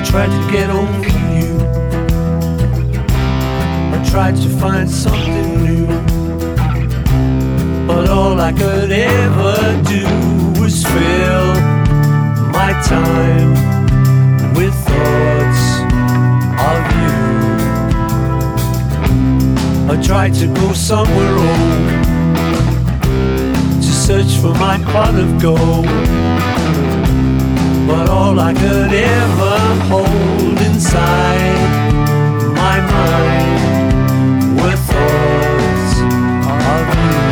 tried to get over you. I tried to find something new, but all I could ever do was fill my time with thoughts of you. I tried to go somewhere old to search for my pot of gold, but all I could ever hold inside my mind were thoughts of you.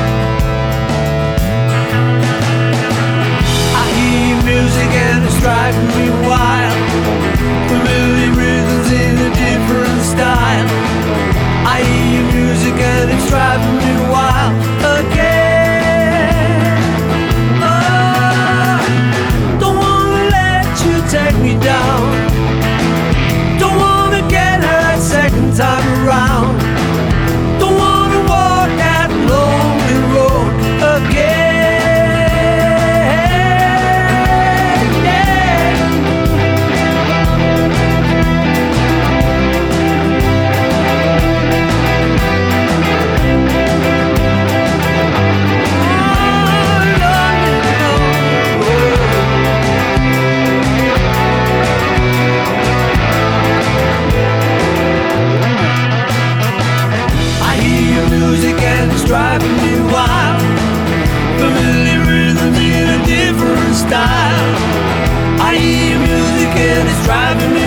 I hear music and it's driving me wild, familiar rhythms in a different style. I hear music and it's driving me wild again. Take me down. Don't wanna get hurt second time around. Don't wanna walk that lonely road again. Yeah. Driving me wild, familiar rhythm in a different style. I hear music and it's driving me